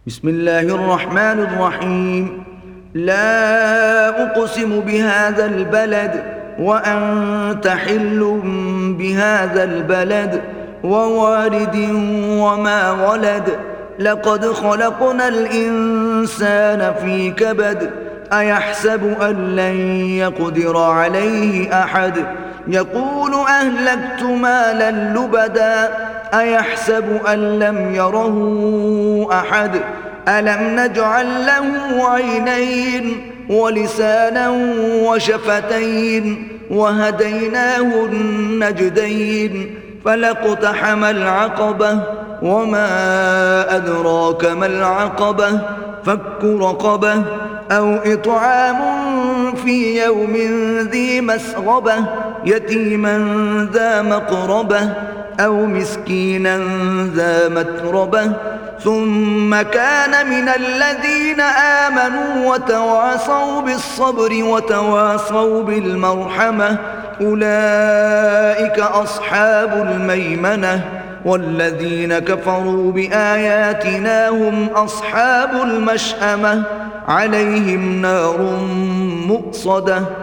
بسم الله الرحمن الرحيم. لا أقسم بهذا البلد وأنت حل بهذا البلد ووالد وما ولد. لقد خلقنا الإنسان في كبد. أيحسب أن لن يقدر عليه أحد. يقول أهلكت مالا لبدا. أيحسب أن لم يره أحد. ألم نجعل له عينين ولسانا وشفتين وهديناه النجدين. فلاقتحم العقبة وما أدراك ما العقبة. فك رقبة أو إطعام في يوم ذي مسغبة يتيما ذا مقربة أو مسكينا ذا متربة. ثم كان من الذين آمنوا وتواصوا بالصبر وتواصوا بالمرحمة أولئك أصحاب الميمنة. والذين كفروا بآياتنا هم أصحاب المشأمة عليهم نار مؤصدة.